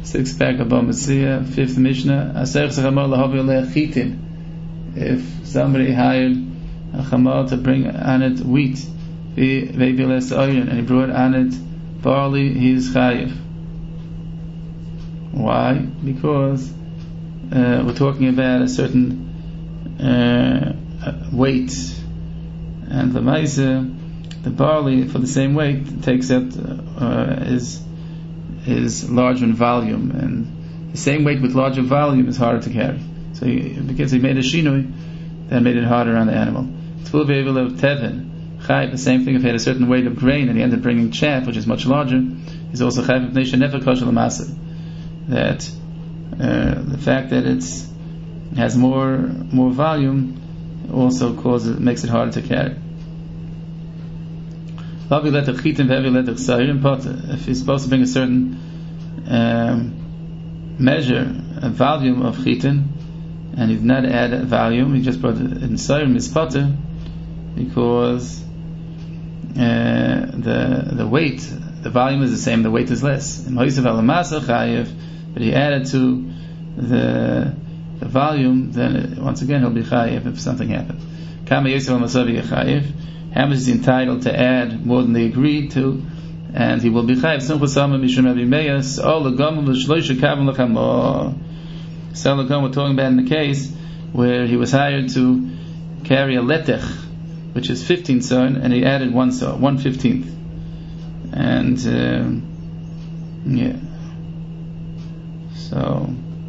Sixth parak of Bava Metzia, fifth Mishnah. Aser Chachamar lahavi oleh chitin. If somebody hired a chamar to bring on it wheat, and he brought on it barley, he is chayiv. Why? Because we're talking about a certain weight, and the maize, the barley for the same weight takes up is larger in volume, and the same weight with larger volume is harder to carry. So because he made a shinui, that made it harder on the animal. Tful ve'evil of tevin, chayv. The same thing if he had a certain weight of grain and he ended up bringing chaff, which is much larger, he's also chayv of nation never kosher l'maseh. That the fact that it has more volume also makes it harder to carry. If he's supposed to bring a certain measure, a volume of chitin, and he did not add a volume, he just brought it in sayrim mispater, because the weight, the volume is the same, the weight is less. But he added to the volume, then once again he'll be chayiv if something happened. How much is he entitled to add more than they agreed to? And he will be chayiv. We're talking about in the case where he was hired to carry a letech, which is 15 son, and he added 1/15. And so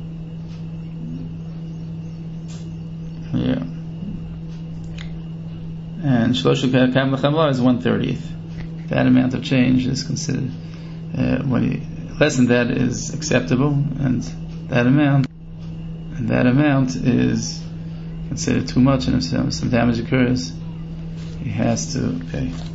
and shlosha kam l'chamla is 1/30. That amount of change is considered less than that is acceptable, and that amount is considered too much, and if some damage occurs, he has to pay.